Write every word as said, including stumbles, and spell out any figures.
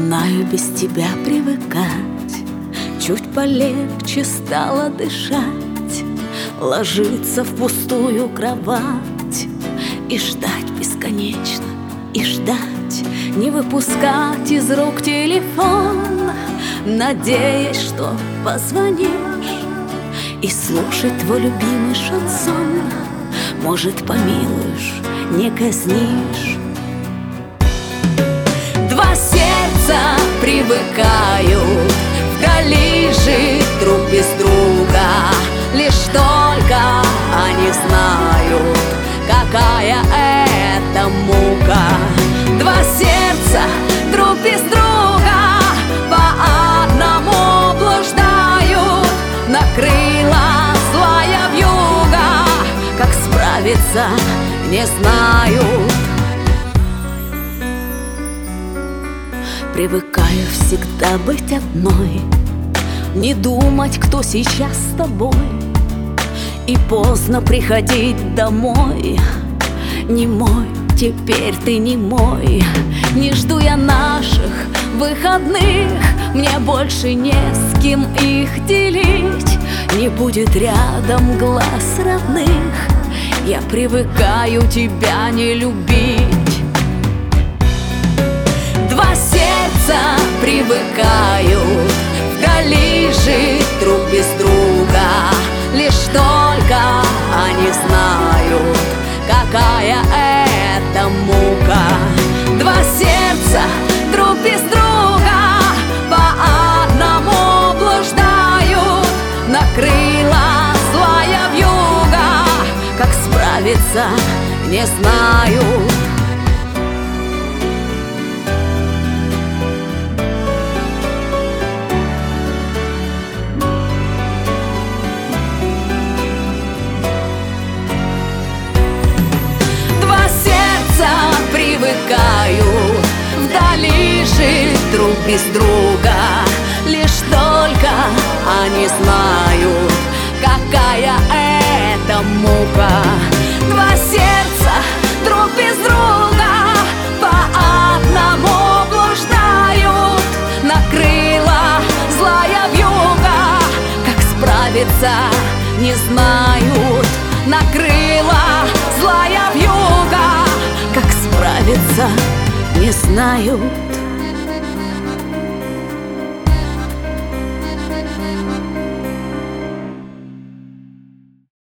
Начинаю без тебя привыкать, чуть полегче стало дышать, ложиться в пустую кровать и ждать бесконечно, и ждать, не выпускать из рук телефон, надеясь, что позвонишь, и слушать твой любимый шансон. Может, помилуешь, не казнишь. Два сердца привыкают вдали жить друг без друга, лишь только они знают, какая это мука. Два сердца друг без друга по одному блуждают, накрыла злая вьюга, как справиться не знают. Привыкаю всегда быть одной, не думать, кто сейчас с тобой, и поздно приходить домой. Не мой, теперь ты не мой. Не жду я наших выходных, мне больше не с кем их делить. Не будет рядом глаз родных, я привыкаю тебя не любить. Два сердца привыкают вдали жить друг без друга, лишь только они знают, какая это мука. Два сердца друг без друга по одному блуждают, накрыла злая вьюга, как справиться не знают. Привыкают вдали жить друг без друга, лишь только они знают, какая это мука. Два сердца друг без друга по одному блуждают, накрыла злая вьюга, как справиться не знают. Накрыла злая вьюга, как справиться не знаю.